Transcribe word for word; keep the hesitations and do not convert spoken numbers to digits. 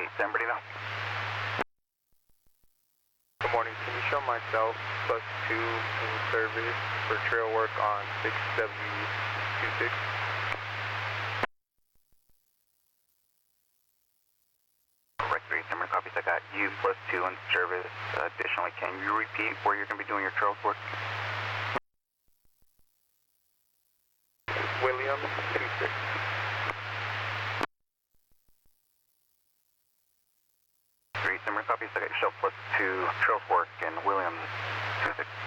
San Bernardino. Good morning. Can you show myself plus two in service for trail work on six W twenty-six? Right, three, San Bernardino, copies. I got you plus two in service. Uh, additionally, can you repeat where you're going to be doing your trail work? Williams, twenty-six. Three, San Bernardino, copies. I got yourself plus two trails work in Williams, twenty-six.